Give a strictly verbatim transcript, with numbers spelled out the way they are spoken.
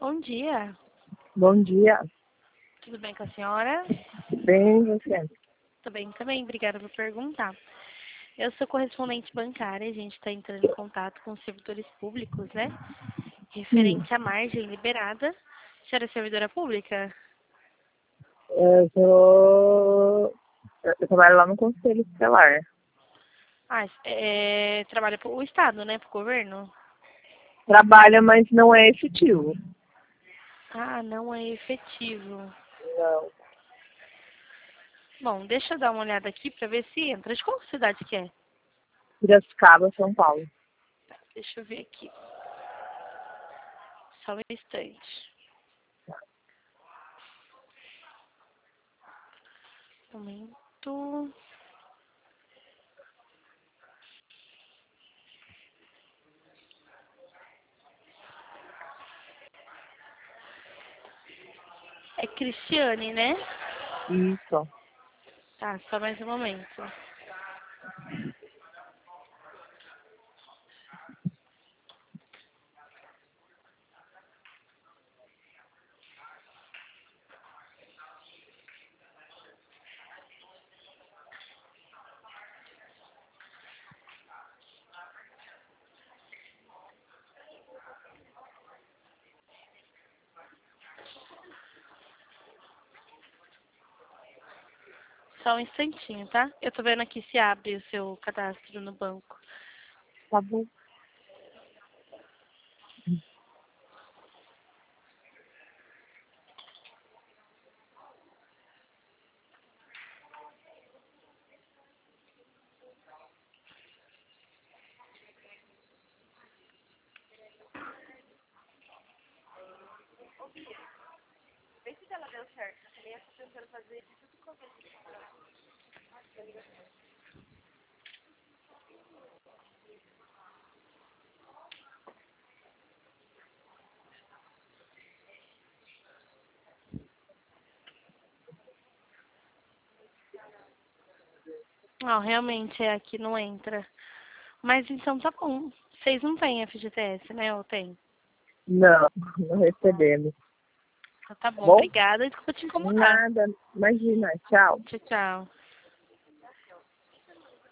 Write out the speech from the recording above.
Bom dia. Bom dia. Tudo bem com a senhora? Bem, você? Tudo bem também, obrigada por perguntar. Eu sou correspondente bancária, a gente está entrando em contato com os servidores públicos, né? Sim. Referente à margem liberada. A senhora é servidora pública? Eu sou... Eu trabalho lá no Conselho Tutelar. Ah, é, trabalha para o Estado, né? Para o governo? Trabalha, mas não é efetivo. Ah, não é efetivo. Não. Bom, deixa eu dar uma olhada aqui para ver se entra. De qual cidade que é? Piracicaba, São Paulo. Deixa eu ver aqui. Só um instante. Momento. É Cristiane, né? Isso. Tá, só mais um momento. Só um instantinho, tá? Eu tô vendo aqui se abre o seu cadastro no banco. Tá bom. Não, realmente é aqui não entra. Mas então tá bom. Vocês não têm F G T S, né? Ou tem? Não, não recebemos. Ah, tá bom, Bom? obrigada. Desculpa te incomodar. Nada. Imagina. Tchau. Tchau, tchau.